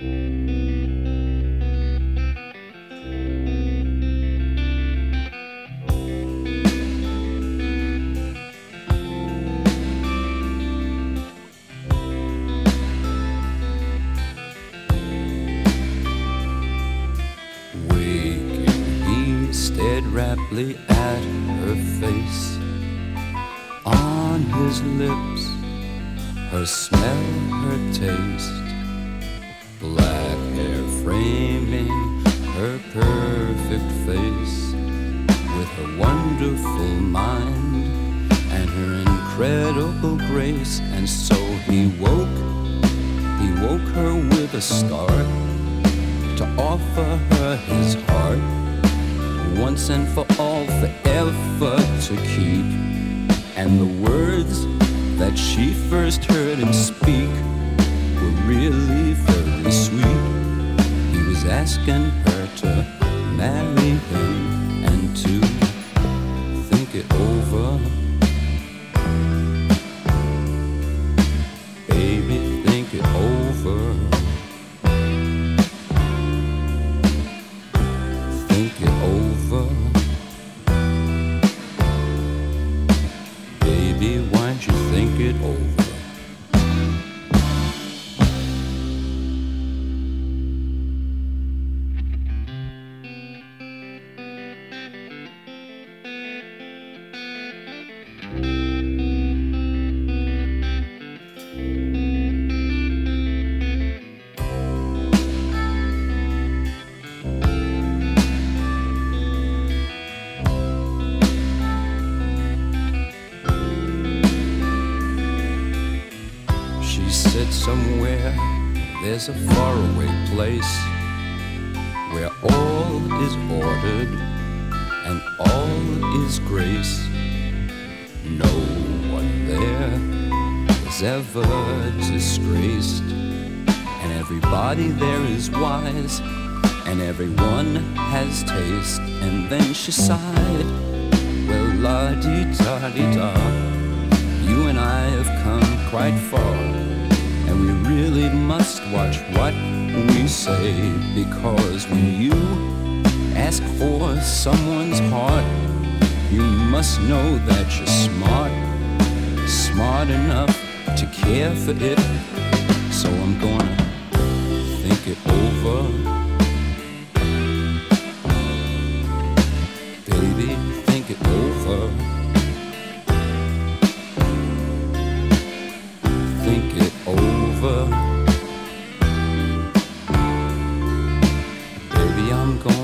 Stared raptly at her face, on his lips, her smell, her taste, black hair framing her perfect face, with her wonderful mind and her incredible grace. And so he woke her with a start to offer her his heart, once and for all, forever to keep. And the words that she first heard him speak were really very sweet. He was asking her to marry him and to think it over. Baby, think it over. Think it over. Baby, why don't you think it over? Somewhere there's a faraway place where all is ordered and all is grace. No one there is ever disgraced, and everybody there is wise, and everyone has taste. And then she sighed, well, la-dee-da-dee-da, you and I have come quite far, and we really must watch what we say, because when you ask for someone's heart, you must know that you're smart enough to care for it. So I'm gonna think it over. Baby, think it over. Think it over. Baby, I'm going